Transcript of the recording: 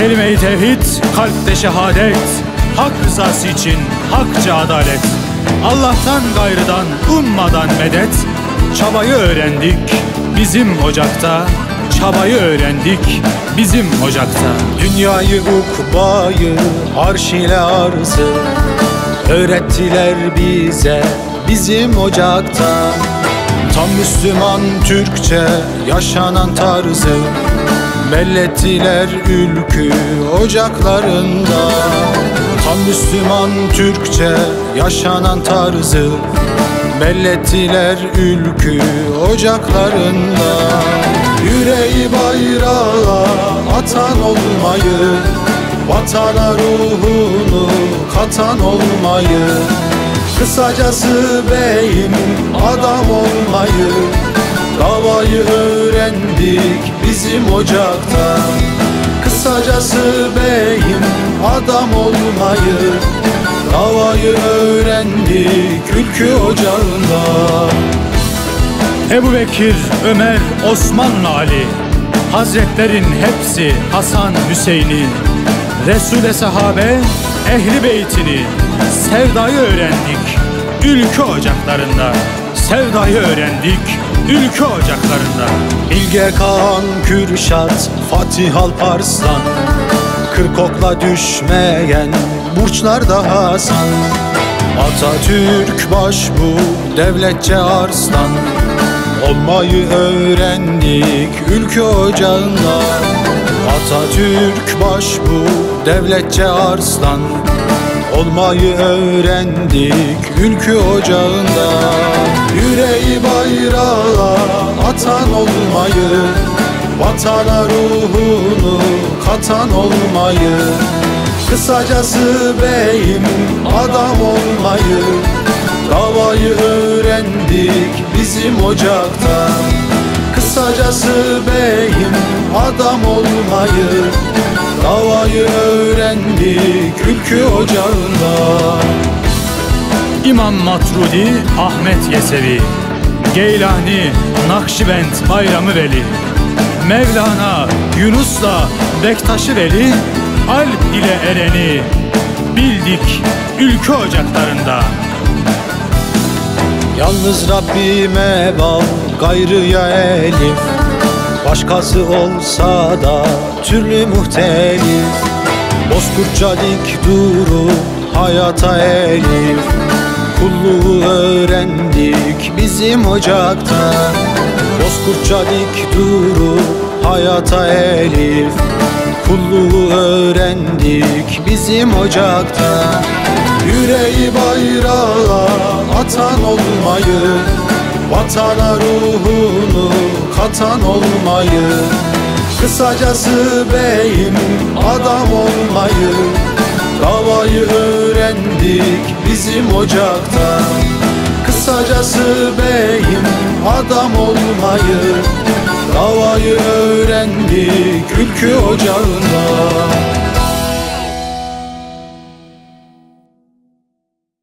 Kelime-i tevhid, kalpte şehadet, hak rızası için hakça adalet. Allah'tan gayrıdan ummadan medet, çabayı öğrendik bizim ocakta, çabayı öğrendik bizim ocakta. Dünyayı ukbayı, arş ile arzı öğrettiler bize bizim ocakta. Tam Müslüman Türkçe yaşanan tarzı bellettiler ülkü ocaklarında. Tam Müslüman Türkçe yaşanan tarzı bellettiler ülkü ocaklarında. Yüreği bayrağa atan olmayı, vatana ruhunu katan olmayı, kısacası beyim adam olmayı, davayı öğrendik bizim ocakta. Kısacası beyim adam olmayı, davayı öğrendik ülkü ocağında. Ebu Bekir, Ömer, Osmanlı, Ali, Hazretlerin hepsi Hasan, Hüseyin'i, Resul'e sahabe, ehli beytini, sevdayı öğrendik ülkü ocaklarında, sevdayı öğrendik ülkü ocaklarında. Bilge Kağan, Kürşat, Fatih Alparslan, kırk okla düşmeyen burçlarda Hasan. Atatürk başbu, devletçe arslan, olmayı öğrendik ülkü ocağında. Atatürk başbu, devletçe arslan, olmayı öğrendik ülkü ocağında. Yüreği bayrağa atan olmayı, vatana ruhunu katan olmayı, kısacası beyim adam olmayı, davayı öğrendik bizim ocakta. Kısacası beyim adam olmayı, davayı öğrendik ülkü ocağında. İmam Matrudi, Ahmet Yesevi, Geylani, Nakşibend, Bayramı Veli, Mevlana, Yunus'la Bektaş-ı Veli, Alp ile Eren'i bildik ülkü ocaklarında. Yalnız Rabbime vav, gayrıya elif, başkası olsa da türlü muhtelif. Bozkurtça dik durup hayata elif, kulluğu öğrendik bizim ocakta. Bozkurtça dik durup hayata elif, kulluğu öğrendik bizim ocakta. Yüreği bayrağa atan olmayı, vatana ruhunu katan olmayı, kısacası beyim adam olmayı, davayı öğrendik bizim ocakta. Kısacası beyim adam olmayı, davayı öğrendik ülkü ocağında.